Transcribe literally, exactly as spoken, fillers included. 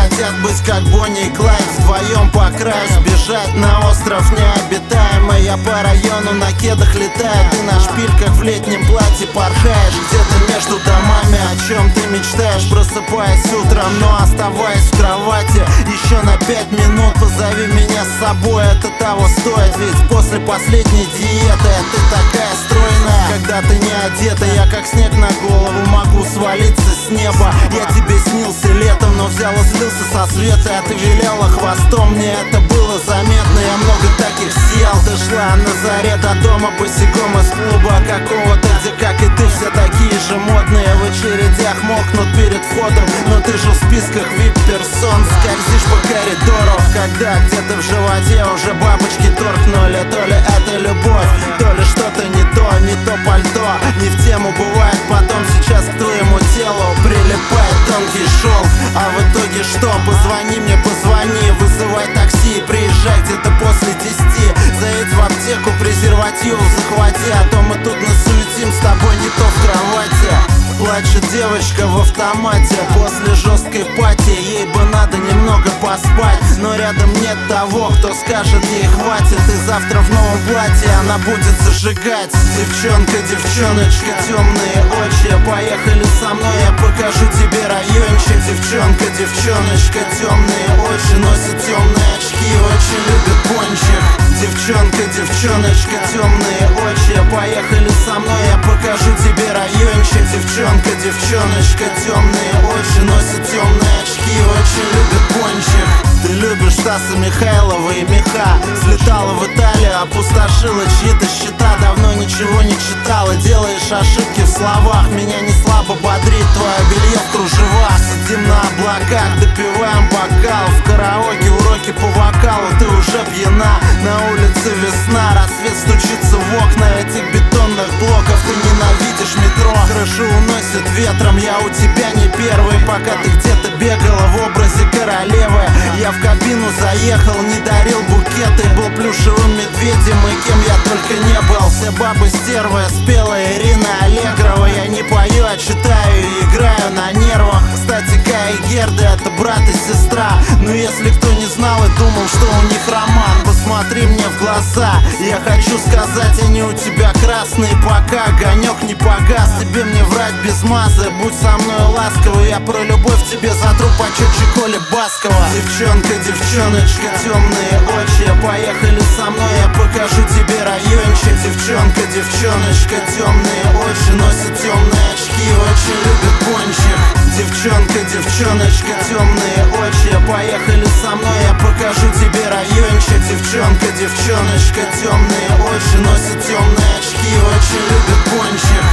хотят быть как Бонни и Клайд, вдвоем по краю сбежать на остров необитаемый. Я по району на кедах летаю, ты на шпильках в летнем платье порхаешь. Где-то между домами, о чем ты мечтаешь, просыпаясь утром, но оставаясь в кровати еще на пять минут. Позови меня с собой, это того стоит, ведь после последней диеты ты такая стройная. Когда ты не одета, я как снег на голову могу свалиться с неба. Я тебе снился летом, но взял и слился со света, а ты виляла хвостом, мне это было заметно. Я много таких съел, ты шла на заре до дома босиком из клуба какого-то, где, как и ты, все такие же модные. В очередях мокнут перед входом, но ты же в списках вип-персон. Скользишь по коридору, когда где-то в животе уже бабочки торкнули. То ли это любовь, то ли что-то не то, не то пальто, не в тему бывает потом. Сейчас к твоему телу прилипает тонкий шелк, а в итоге что? Позвони мне, позвони, вызывай такси и приезжай где-то после десяти. Заедь в аптеку, презервативов захвати, а то мы тут насуетим с тобой не то в кровати. Плачет девочка в автомате после жесткой пати, ей бы надо немного поспать, но рядом нет того, кто скажет ей хватит. И завтра в новом платье она будет зажигать. Девчонка, девчоночка, темные очи, поехали со мной, я покажу тебе райончик. Девчонка, девчоночка, темные очи, носит темные очки, очень любит пончик. Девчонка, девчоночка, темные очи, поехали со мной, я покажу тебе райончик. Девчонка, девчоночка, темные очи, носит темные очки, очень любит пончик. Ты любишь Стаса Михайлова и меха, слетала в Италию, опустошила чьи-то счета. Давно ничего не читала, делаешь ошибки в словах, меня не слабо бодрит твое белье в кружевах. Сидим на облаках, допиваем бокал, в караоке уроки по вокалу, ты уже пьяна. На улице весна, рассвет стучится в окна этих бетонных блоков. Ты ненавидишь метро, крышу уносит ветром, я у тебя не первый. Пока ты где-то бегала в образе королевы, я в кабину заехал, не дарил букеты, был плюшевым медведем и кем я только не был. Все бабы стервы, спелая Ирина Аллегрова. Я не пою, а читаю и играю на нервах. Кстати, Кая и Герда — это брат и сестра, но если кто не знал и думал, что у них роман, посмотри мне в глаза, я хочу сказать, они у тебя красные, пока огонек не погас. Тебе мне врать без мазы, будь со мной ласковый, я про любовь тебе затру почетче Коли Баскова. Девчонка, девчоночка, темные очи, поехали со мной, я покажу тебе райончик. Девчонка, девчоночка, темные очи, носит темные очки, очень любит пончик. Девчонка, девчоночка, темные очи, поехали со мной, я покажу тебе райончик. Девчонка, девчоночка, темные очи, носит темные очки, очень любит пончик.